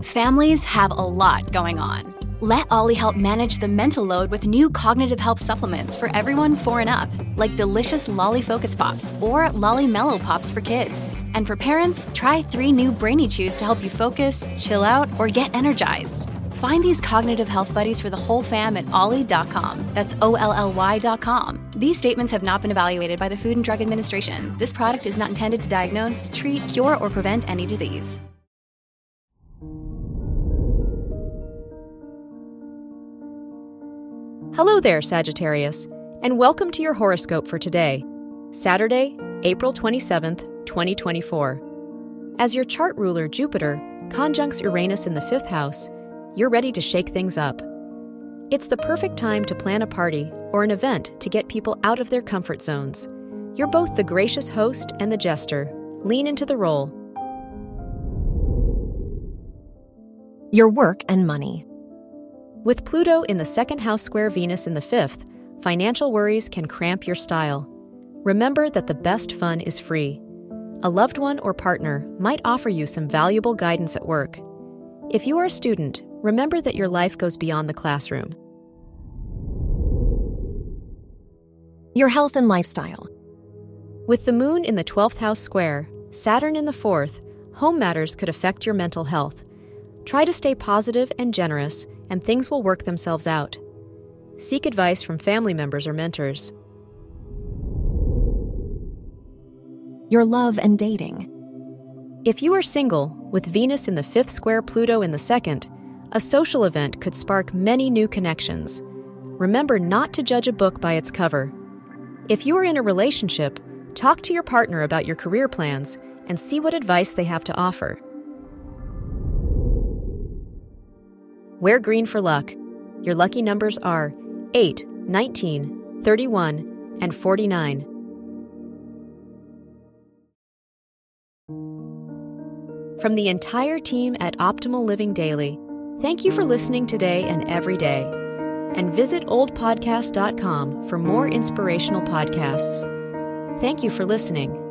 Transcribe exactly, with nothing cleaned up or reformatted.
Families have a lot going on. Let Ollie help manage the mental load with new cognitive help supplements for everyone four and up, like delicious Lolly Focus Pops or Lolly Mellow Pops for kids. And for parents, try three new Brainy Chews to help you focus, chill out, or get energized. Find these cognitive health buddies for the whole fam at ollie dot com. That's O L L Y dot com. These statements have not been evaluated by the Food and Drug Administration. This product is not intended to diagnose, treat, cure, or prevent any disease. Hello there, Sagittarius, and welcome to your horoscope for today, Saturday, April twenty-seventh, twenty twenty-four. As your chart ruler, Jupiter, conjuncts Uranus in the fifth house, you're ready to shake things up. It's the perfect time to plan a party or an event to get people out of their comfort zones. You're both the gracious host and the jester. Lean into the role. Your work and money. With Pluto in the second house square Venus in the fifth, financial worries can cramp your style. Remember that the best fun is free. A loved one or partner might offer you some valuable guidance at work. If you are a student, remember that your life goes beyond the classroom. Your health and lifestyle. With the moon in the twelfth house square, Saturn in the fourth, home matters could affect your mental health. Try to stay positive and generous, and things will work themselves out. Seek advice from family members or mentors. Your love and dating. If you are single, with Venus in the fifth square Pluto in the second, a social event could spark many new connections. Remember not to judge a book by its cover. If you are in a relationship, talk to your partner about your career plans and see what advice they have to offer. Wear green for luck. Your lucky numbers are eight, nineteen, thirty-one, and forty-nine. From the entire team at Optimal Living Daily, thank you for listening today and every day. And visit old podcast dot com for more inspirational podcasts. Thank you for listening.